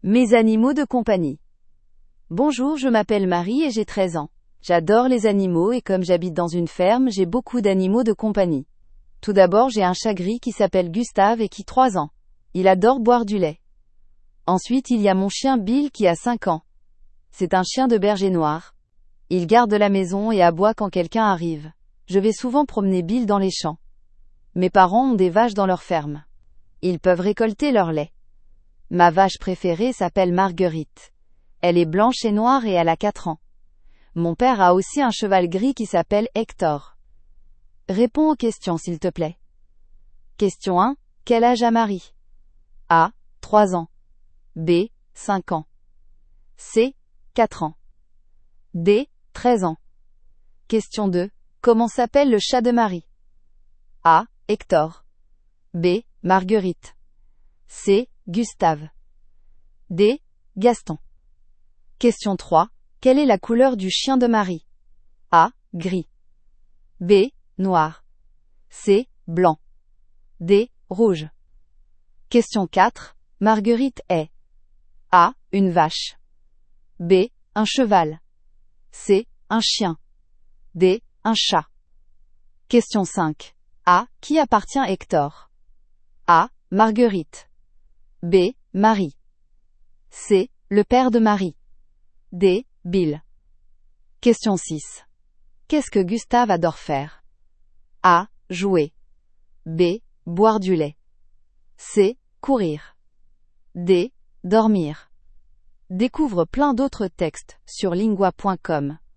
Mes animaux de compagnie. Bonjour, je m'appelle Marie et j'ai 13 ans. J'adore les animaux et comme j'habite dans une ferme, j'ai beaucoup d'animaux de compagnie. Tout d'abord, j'ai un chat gris qui s'appelle Gustave et qui a 3 ans. Il adore boire du lait. Ensuite, il y a mon chien Bill qui a 5 ans. C'est un chien de berger noir. Il garde la maison et aboie quand quelqu'un arrive. Je vais souvent promener Bill dans les champs. Mes parents ont des vaches dans leur ferme. Ils peuvent récolter leur lait. Ma vache préférée s'appelle Marguerite. Elle est blanche et noire et elle a 4 ans. Mon père a aussi un cheval gris qui s'appelle Hector. Réponds aux questions s'il te plaît. Question 1. Quel âge a Marie? A. 3 ans. B. 5 ans. C. 4 ans. D. 13 ans. Question 2. Comment s'appelle le chat de Marie? A. Hector. B. Marguerite. C. Gustave. D. Gaston. Question 3. Quelle est la couleur du chien de Marie? A. Gris. B. Noir. C. Blanc. D. Rouge. Question 4. Marguerite est A. Une vache. B. Un cheval. C. Un chien. D. Un chat. Question 5. A. Qui appartient Hector? A. Marguerite. B. Marie. C. Le père de Marie. D. Bill. Question 6. Qu'est-ce que Gustave adore faire? A. Jouer. B. Boire du lait. C. Courir. D. Dormir. Découvre plein d'autres textes sur lingua.com.